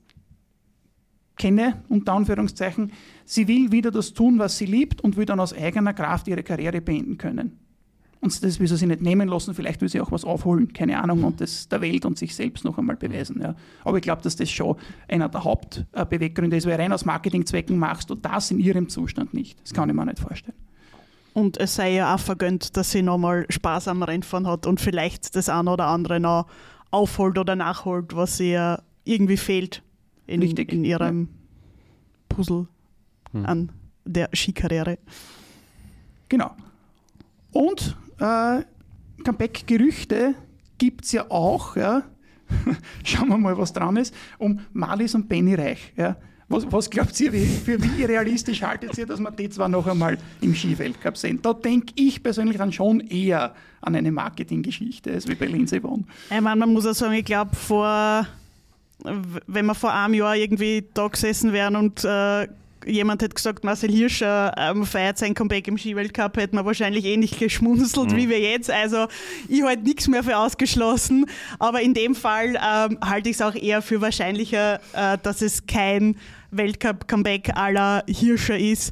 kenne, unter Anführungszeichen, sie will wieder das tun, was sie liebt und will dann aus eigener Kraft ihre Karriere beenden können. Und das will sie sich nicht nehmen lassen, vielleicht will sie auch was aufholen, keine Ahnung, und das der Welt und sich selbst noch einmal beweisen. Ja. Aber ich glaube, dass das schon einer der Hauptbeweggründe ist, weil rein aus Marketingzwecken machst du das in ihrem Zustand nicht. Das kann ich mir nicht vorstellen. Und es sei ja auch vergönnt, dass sie nochmal Spaß am Rennfahren hat und vielleicht das eine oder andere noch aufholt oder nachholt, was ihr irgendwie fehlt in, Richtig, in ihrem Puzzle Hm. an der Skikarriere. Genau. Und äh, Comeback-Gerüchte gibt es ja auch, ja. Schauen wir mal, was dran ist, um Marlies und Benny Reich. Ja. Was, was glaubt ihr, wie, für wie realistisch haltet ihr, dass wir die zwar noch einmal im Skiweltcup sehen? Da denke ich persönlich dann schon eher an eine Marketinggeschichte als wie bei Lindsey Vonn. Ich meine, man muss auch sagen, ich glaube, vor, wenn wir vor einem Jahr irgendwie da gesessen wären und äh, jemand hätte gesagt, Marcel Hirscher ähm, feiert sein Comeback im Skiweltcup, hätte man wahrscheinlich ähnlich geschmunzelt, mhm. wie wir jetzt. Also ich halte nichts mehr für ausgeschlossen, aber in dem Fall ähm, halte ich es auch eher für wahrscheinlicher, äh, dass es kein Weltcup-Comeback à la Hirscher ist.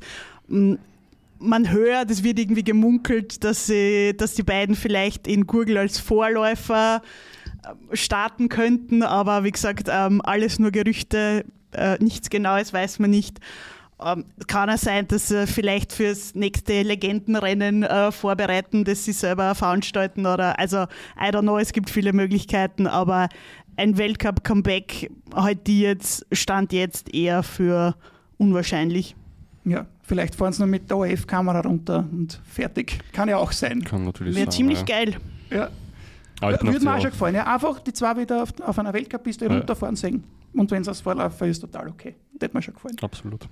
Man hört, es wird irgendwie gemunkelt, dass, sie, dass die beiden vielleicht in Gurgl als Vorläufer starten könnten, aber wie gesagt, ähm, alles nur Gerüchte, äh, nichts Genaues weiß man nicht. Ähm, kann es sein, dass sie vielleicht fürs nächste Legendenrennen äh, vorbereiten, das sie selber veranstalten oder, also I don't know, es gibt viele Möglichkeiten, aber ein Weltcup-Comeback halte die jetzt, stand jetzt eher für unwahrscheinlich. Ja, vielleicht fahren sie nur mit der O R F-Kamera runter und fertig. Kann ja auch sein. Kann natürlich Wäre sein. ziemlich ja. geil. Ja. Würde mir auch schon gefallen. Ja, einfach die zwei wieder auf, auf einer Weltcup-Piste ja. runterfahren sehen. Und wenn es als Vorläufer ist, total okay. Das hätte mir schon gefallen. Absolut.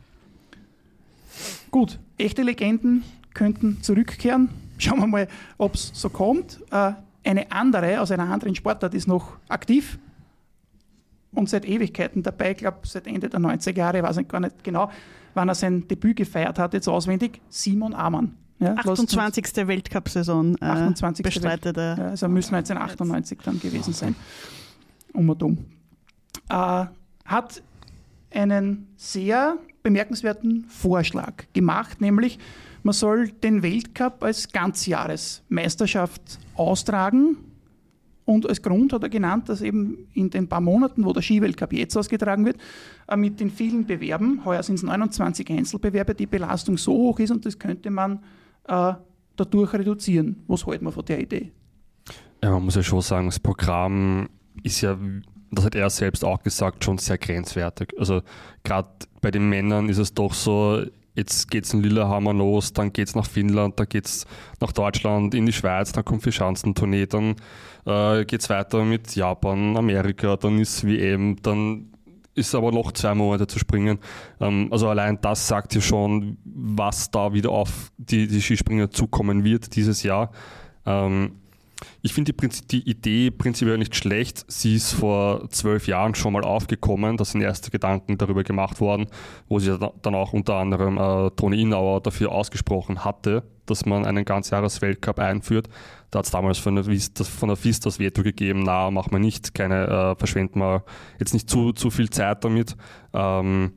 Gut, echte Legenden könnten zurückkehren. Schauen wir mal, ob es so kommt. Äh, eine andere aus einer anderen Sportart ist noch aktiv und seit Ewigkeiten dabei. Ich glaube, seit Ende der neunziger Jahre, ich weiß nicht gar nicht genau, wann er sein Debüt gefeiert hat, jetzt auswendig, Simon Ammann. Ja, achtundzwanzigste Weltcup-Saison äh, achtundzwanzigste bestreitet er. Ja, also müssen neunzehnhundertachtundneunzig dann gewesen sein. Um und um. Äh, hat einen sehr bemerkenswerten Vorschlag gemacht, nämlich man soll den Weltcup als Ganzjahresmeisterschaft austragen. Und als Grund hat er genannt, dass eben in den paar Monaten, wo der Skiweltcup jetzt ausgetragen wird, mit den vielen Bewerben, heuer sind es neunundzwanzig Einzelbewerbe, die Belastung so hoch ist und das könnte man äh, dadurch reduzieren. Was halten wir von der Idee? Ja, man muss ja schon sagen, das Programm ist ja, das hat er selbst auch gesagt, schon sehr grenzwertig. Also gerade bei den Männern ist es doch so, jetzt geht es in Lillehammer los, dann geht es nach Finnland, dann geht es nach Deutschland, in die Schweiz, dann kommt die Schanzentournee, dann äh, geht es weiter mit Japan, Amerika, dann ist W M, dann ist aber noch zwei Monate zu springen. Ähm, also allein das sagt ja schon, was da wieder auf die, die Skispringer zukommen wird dieses Jahr. Ähm, Ich finde die, die Idee prinzipiell nicht schlecht. Sie ist vor zwölf Jahren schon mal aufgekommen. Da sind erste Gedanken darüber gemacht worden, wo sich dann auch unter anderem äh, Toni Innauer dafür ausgesprochen hatte, dass man einen Ganzjahres-Weltcup einführt. Da hat es damals von der, von der F I S das Veto gegeben, na, machen wir nicht, keine, äh, verschwenden wir jetzt nicht zu, zu viel Zeit damit. Ähm,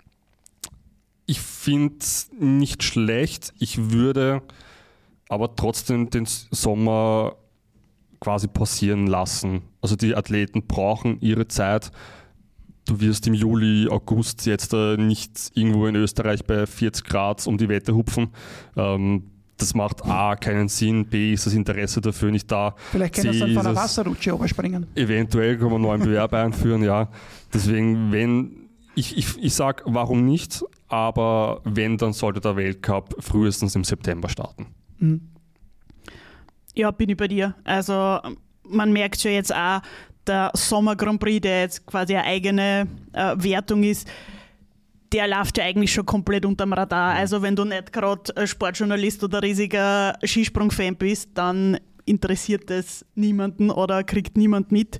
ich finde es nicht schlecht. Ich würde aber trotzdem den Sommer quasi pausieren lassen. Also die Athleten brauchen ihre Zeit. Du wirst im Juli, August jetzt äh, nicht irgendwo in Österreich bei vierzig Grad um die Wette hupfen. Ähm, das macht A, keinen Sinn, B, ist das Interesse dafür nicht da. Vielleicht können wir dann von einer Wasserrutsche überspringen. Eventuell können wir einen neuen Bewerb einführen, ja. Deswegen, wenn, ich, ich, ich sage, warum nicht, aber wenn, dann sollte der Weltcup frühestens im September starten. Mhm. Ja, bin ich bei dir. Also man merkt schon jetzt auch, der Sommer Grand Prix, der jetzt quasi eine eigene äh, Wertung ist, der läuft ja eigentlich schon komplett unterm Radar. Also wenn du nicht gerade Sportjournalist oder riesiger Skisprung-Fan bist, dann interessiert das niemanden oder kriegt niemand mit.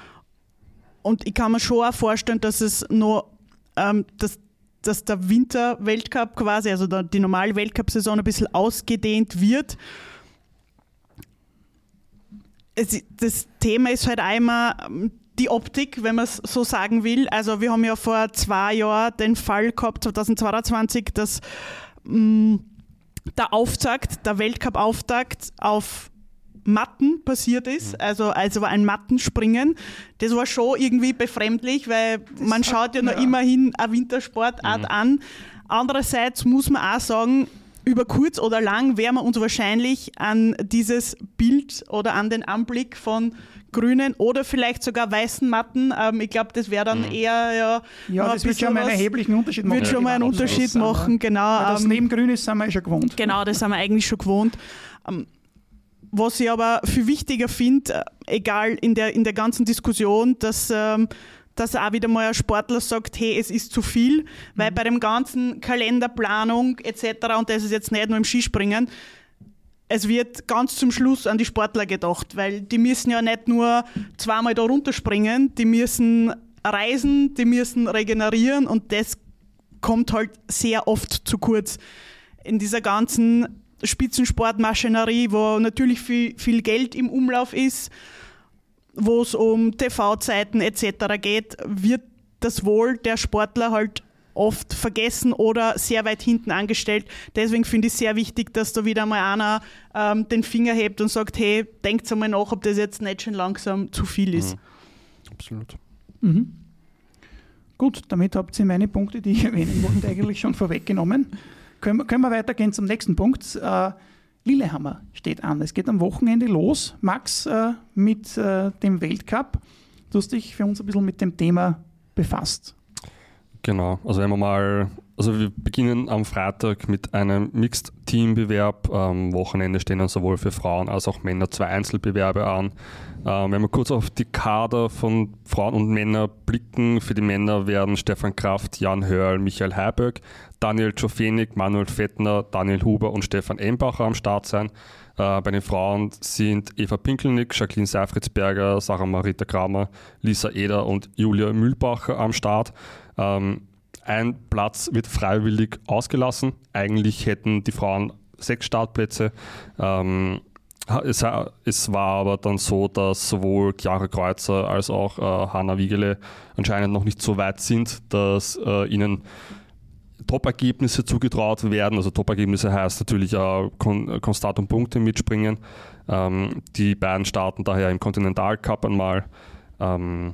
Und ich kann mir schon auch vorstellen, dass es noch, ähm, dass, dass der Winter-Weltcup quasi, also der, die normale Weltcup-Saison ein bisschen ausgedehnt wird. Es, das Thema ist halt einmal die Optik, wenn man es so sagen will. Also wir haben ja vor zwei Jahren den Fall gehabt, zweitausendzweiundzwanzig, dass mh, der Auftakt, der Weltcup-Auftakt auf Matten passiert ist, also, also ein Mattenspringen. Das war schon irgendwie befremdlich, weil das man schaut ja noch ja. immerhin eine Wintersportart mhm. an. Andererseits muss man auch sagen, über kurz oder lang werden wir uns wahrscheinlich an dieses Bild oder an den Anblick von grünen oder vielleicht sogar weißen Matten, ähm, ich glaube, das wäre dann mhm. eher ja, ja das wird schon mal einen erheblichen Unterschied machen. Wird schon mal einen Unterschied machen, genau. Weil das ähm, neben grün ist, sind wir schon gewohnt. Genau, das sind wir eigentlich schon gewohnt. Ähm, was ich aber viel wichtiger finde, äh, egal in der, in der ganzen Diskussion, dass ähm, dass auch wieder mal ein Sportler sagt, hey, es ist zu viel, weil mhm. bei dem ganzen Kalenderplanung et cetera, und das ist jetzt nicht nur im Skispringen, es wird ganz zum Schluss an die Sportler gedacht, weil die müssen ja nicht nur zweimal da runterspringen, die müssen reisen, die müssen regenerieren und das kommt halt sehr oft zu kurz. In dieser ganzen Spitzensportmaschinerie, wo natürlich viel, viel Geld im Umlauf ist, wo es um T V-Zeiten et cetera geht, wird das Wohl der Sportler halt oft vergessen oder sehr weit hinten angestellt. Deswegen finde ich es sehr wichtig, dass da wieder mal einer ähm, den Finger hebt und sagt, hey, denkt einmal nach, ob das jetzt nicht schon langsam zu viel ist. Mhm. Absolut. Mhm. Gut, damit habt ihr meine Punkte, die ich erwähnen wollte, eigentlich schon vorweggenommen. Können, können wir weitergehen zum nächsten Punkt. Äh, Lillehammer steht an. Es geht am Wochenende los. Max, äh, mit äh, dem Weltcup. Du hast dich für uns ein bisschen mit dem Thema befasst. Genau, also wenn wir mal, also wir beginnen am Freitag mit einem Mixed-Team-Bewerb. Am Wochenende stehen dann sowohl für Frauen als auch Männer zwei Einzelbewerbe an. Ähm, wenn wir kurz auf die Kader von Frauen und Männern blicken, für die Männer werden Stefan Kraft, Jan Hörl, Michael Heiberg, Daniel Czofenig, Manuel Fettner, Daniel Huber und Stefan Embacher am Start sein. Äh, bei den Frauen sind Eva Pinkelnick, Jacqueline Seifritzberger, Sarah Marita Kramer, Lisa Eder und Julia Mühlbacher am Start. Ähm, ein Platz wird freiwillig ausgelassen. Eigentlich hätten die Frauen sechs Startplätze. Ähm, es, es war aber dann so, dass sowohl Chiara Kreuzer als auch äh, Hanna Wiegele anscheinend noch nicht so weit sind, dass äh, ihnen Top-Ergebnisse zugetraut werden. Also Top-Ergebnisse heißt natürlich auch kon- konstant um Punkte mitspringen. Ähm, die beiden starten daher im Continental Cup einmal. Ähm,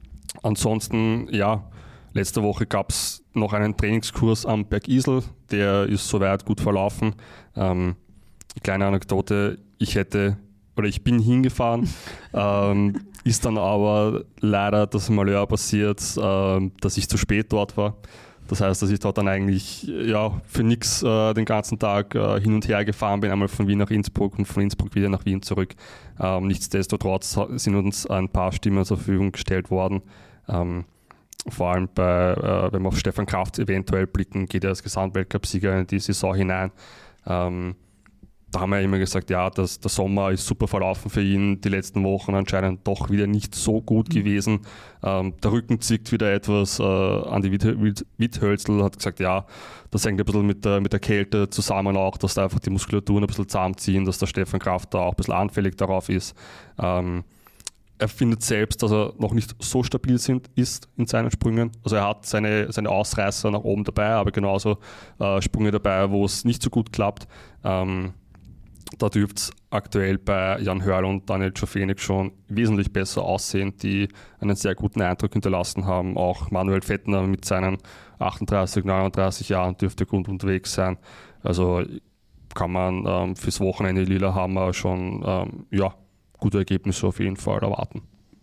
ansonsten, ja, letzte Woche gab es noch einen Trainingskurs am Berg Isel, der ist soweit gut verlaufen. Ähm, kleine Anekdote, ich hätte oder ich bin hingefahren, ähm, ist dann aber leider das Malheur passiert, äh, dass ich zu spät dort war. Das heißt, dass ich dort dann eigentlich ja, für nichts äh, den ganzen Tag äh, hin und her gefahren bin, einmal von Wien nach Innsbruck und von Innsbruck wieder nach Wien zurück. Ähm, nichtsdestotrotz sind uns ein paar Stimmen zur Verfügung gestellt worden. Ähm, vor allem bei, äh, wenn wir auf Stefan Kraft eventuell blicken, geht er als Gesamtweltcup-Sieger in die Saison hinein. Ähm, da haben wir immer gesagt, ja, das, der Sommer ist super verlaufen für ihn, die letzten Wochen anscheinend doch wieder nicht so gut gewesen. Ähm, der Rücken zickt wieder etwas. Äh, Andi Witthölzl hat gesagt, ja, das hängt ein bisschen mit der, mit der Kälte zusammen auch, dass da einfach die Muskulaturen ein bisschen zusammenziehen, dass der Stefan Kraft da auch ein bisschen anfällig darauf ist. Ähm, er findet selbst, dass er noch nicht so stabil sind, ist in seinen Sprüngen. Also er hat seine, seine Ausreißer nach oben dabei, aber genauso äh, Sprünge dabei, wo es nicht so gut klappt. Ähm, Da dürfte es aktuell bei Jan Hörl und Daniel Czofenig schon wesentlich besser aussehen, die einen sehr guten Eindruck hinterlassen haben. Auch Manuel Fettner mit seinen achtunddreißig, neununddreißig Jahren dürfte gut unterwegs sein. Also kann man ähm, fürs Wochenende Lillehammer schon ähm, ja, gute Ergebnisse auf jeden Fall erwarten.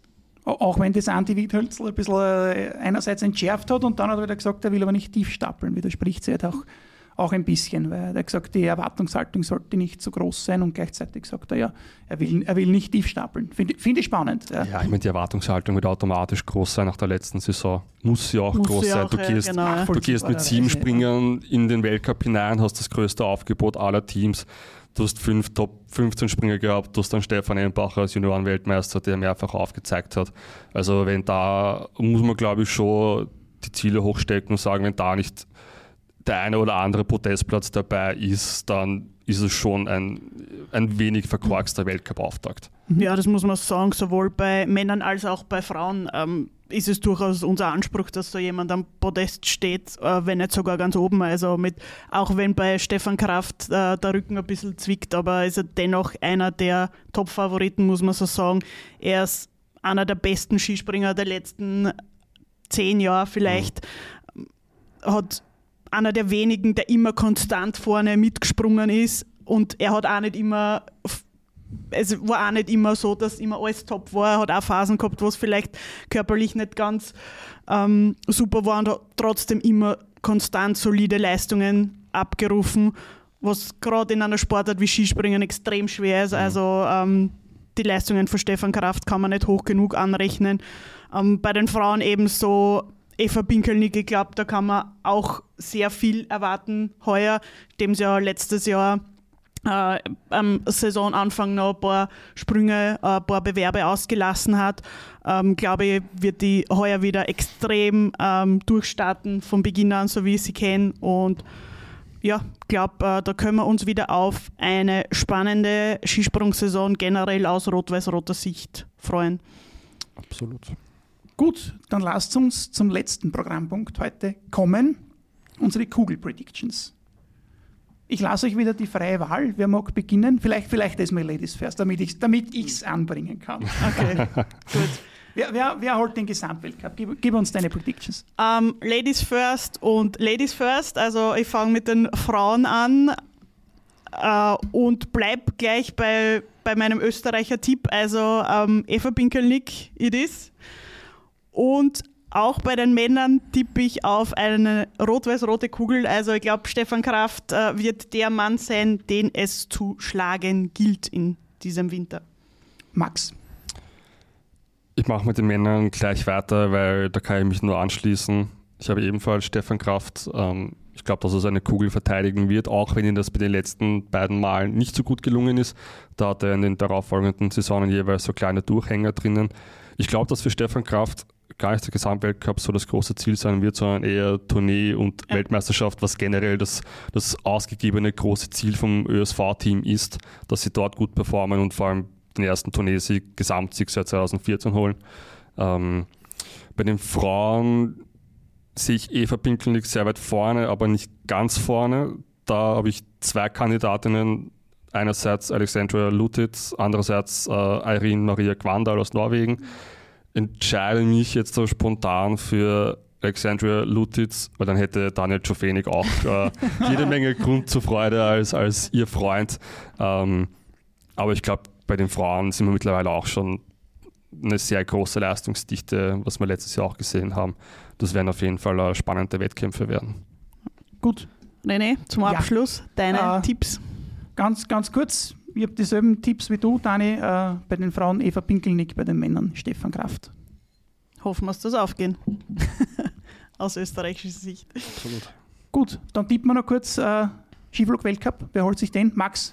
Auch wenn das Andi Witthölzl ein bisschen äh, einerseits entschärft hat und dann hat er wieder gesagt, er will aber nicht tief stapeln, widerspricht sie halt auch. Auch ein bisschen, weil er hat gesagt, die Erwartungshaltung sollte nicht so groß sein und gleichzeitig sagt er ja, er will, er will nicht tief stapeln. Finde find ich spannend. Ja, ja ich meine, die Erwartungshaltung wird automatisch groß sein nach der letzten Saison. Muss ja auch Muss groß sein. Auch, du, ja, gehst, genau. du gehst mit sieben Springern in den Weltcup hinein, hast das größte Aufgebot aller Teams. Du hast fünf Top fünfzehn Springer gehabt, du hast dann Stefan Embacher als Juniorenweltmeister, der mehrfach aufgezeigt hat. Also wenn da, muss man glaube ich schon die Ziele hochstecken und sagen, wenn da nicht der eine oder andere Podestplatz dabei ist, dann ist es schon ein, ein wenig verkorkster Weltcup-Auftakt. Ja, das muss man sagen, sowohl bei Männern als auch bei Frauen ähm, ist es durchaus unser Anspruch, dass so jemand am Podest steht, äh, wenn nicht sogar ganz oben. Also mit, auch wenn bei Stefan Kraft äh, der Rücken ein bisschen zwickt, aber ist er dennoch einer der Top-Favoriten, muss man so sagen. Er ist einer der besten Skispringer der letzten zehn Jahre vielleicht. Mhm. Hat einer der wenigen, der immer konstant vorne mitgesprungen ist und er hat auch nicht immer, es war auch nicht immer so, dass immer alles top war, er hat auch Phasen gehabt, wo es vielleicht körperlich nicht ganz ähm, super war und hat trotzdem immer konstant solide Leistungen abgerufen, was gerade in einer Sportart wie Skispringen extrem schwer ist, also ähm, die Leistungen von Stefan Kraft kann man nicht hoch genug anrechnen. Ähm, bei den Frauen ebenso Eva Pinkelnick, ich glaube, da kann man auch sehr viel erwarten heuer, dem sie ja letztes Jahr äh, am Saisonanfang noch ein paar Sprünge, äh, ein paar Bewerbe ausgelassen hat, ähm, glaube ich, wird die heuer wieder extrem ähm, durchstarten von Beginn an, so wie ich sie kenne. Und ja, ich glaube, äh, da können wir uns wieder auf eine spannende Skisprungsaison generell aus rot-weiß-roter Sicht freuen. Absolut. Gut, dann lasst uns zum letzten Programmpunkt heute kommen, unsere Kugel-Predictions. Ich lasse euch wieder die freie Wahl. Wer mag beginnen? Vielleicht, vielleicht erstmal Ladies first, damit ich es damit ich's anbringen kann. Okay, gut. Wer, wer, wer holt den Gesamtweltcup? Gib, gib uns deine Predictions. Um, Ladies first und Ladies first. Also ich fange mit den Frauen an uh, und bleib gleich bei, bei meinem Österreicher Tipp. Also um, Eva Pinkelnick, it is. Und auch bei den Männern tippe ich auf eine rot-weiß-rote Kugel. Also ich glaube, Stefan Kraft uh, wird der Mann sein, den es zu schlagen gilt in diesem Winter. Max? Ich mache mit den Männern gleich weiter, weil da kann ich mich nur anschließen. Ich habe ebenfalls Stefan Kraft. Ähm, ich glaube, dass er seine Kugel verteidigen wird, auch wenn ihm das bei den letzten beiden Malen nicht so gut gelungen ist. Da hat er in den darauffolgenden Saisonen jeweils so kleine Durchhänger drinnen. Ich glaube, dass für Stefan Kraft gar nicht der Gesamtweltcup so das große Ziel sein wird, sondern eher Tournee und ja. Weltmeisterschaft, was generell das, das ausgegebene große Ziel vom Ö S V-Team ist, dass sie dort gut performen und vor allem den ersten Tourneesieg, Gesamtsieg seit zwanzig vierzehn holen. Ähm, bei den Frauen sehe ich Eva Pinkelnick sehr weit vorne, aber nicht ganz vorne. Da habe ich zwei Kandidatinnen. Einerseits Alexandra Lutitz, andererseits äh, Irene Maria Kvandal aus Norwegen. Entscheide mich jetzt so spontan für Alexandra Lutitz, weil dann hätte Daniel Czofenik auch äh, jede Menge Grund zur Freude als, als ihr Freund. Ähm, aber ich glaube, bei den Frauen sind wir mittlerweile auch schon eine sehr große Leistungsdichte, was wir letztes Jahr auch gesehen haben. Das werden auf jeden Fall spannende Wettkämpfe werden. Gut. René, zum Abschluss ja. deine äh, Tipps. Ganz, ganz kurz. Ich habe dieselben Tipps wie du, Dani. Äh, bei den Frauen Eva Pinkelnick, bei den Männern Stefan Kraft. Hoffen wir, dass das aufgehen. Aus österreichischer Sicht. Absolut. Gut, dann tippen wir noch kurz äh, Skiflug-Weltcup. Wer holt sich den? Max?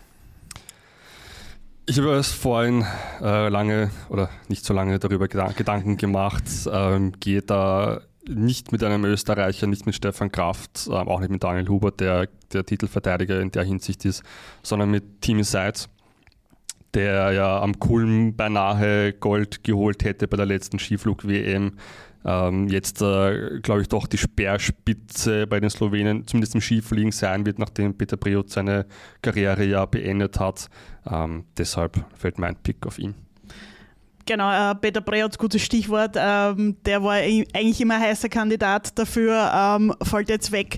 Ich habe es vorhin äh, lange oder nicht so lange darüber gedan- Gedanken gemacht. Ähm, gehe da nicht mit einem Österreicher, nicht mit Stefan Kraft, ähm, auch nicht mit Daniel Hubert, der der Titelverteidiger in der Hinsicht ist, sondern mit Timi Seitz, der ja am Kulm beinahe Gold geholt hätte bei der letzten Skiflug-W M. Ähm, jetzt, äh, glaube ich, doch die Speerspitze bei den Slowenen, zumindest im Skifliegen sein wird, nachdem Peter Preut seine Karriere ja beendet hat. Ähm, deshalb fällt mein Pick auf ihn. Genau, äh, Peter Preut, gutes Stichwort. Ähm, der war eigentlich immer ein heißer Kandidat dafür, ähm, fällt jetzt weg.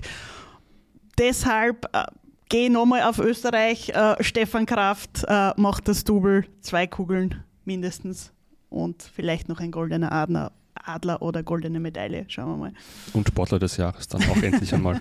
Deshalb äh, gehe nochmal auf Österreich. Äh, Stefan Kraft äh, macht das Double, zwei Kugeln mindestens und vielleicht noch ein goldener Adler. Adler oder goldene Medaille, schauen wir mal. Und Sportler des Jahres dann auch endlich einmal.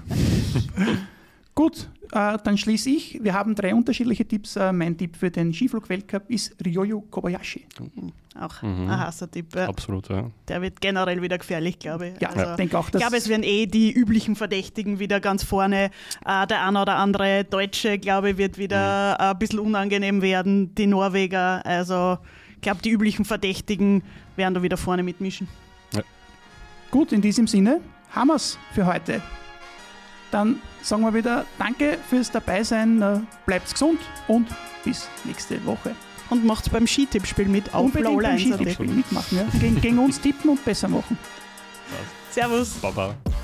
Gut, äh, dann schließe ich. Wir haben drei unterschiedliche Tipps. Äh, mein Tipp für den Skiflug-Weltcup ist Ryoyu Kobayashi. Auch mhm. ein heißer Tipp. Ja. Absolut, ja. Der wird generell wieder gefährlich, glaube ich. Ja, also, ich denke auch, dass ich glaube, es werden eh die üblichen Verdächtigen wieder ganz vorne. Äh, der eine oder andere Deutsche, glaube ich, wird wieder mhm. ein bisschen unangenehm werden. Die Norweger, also ich glaube, die üblichen Verdächtigen werden da wieder vorne mitmischen. Ja. Gut, in diesem Sinne haben wir es für heute. Dann sagen wir wieder Danke fürs Dabeisein, bleibt gesund und bis nächste Woche. Und macht's beim Skitippspiel mit auf Unbedingt beim Skitippspiel mitmachen. Ja. Gegen, gegen uns tippen und besser machen. Servus. Baba.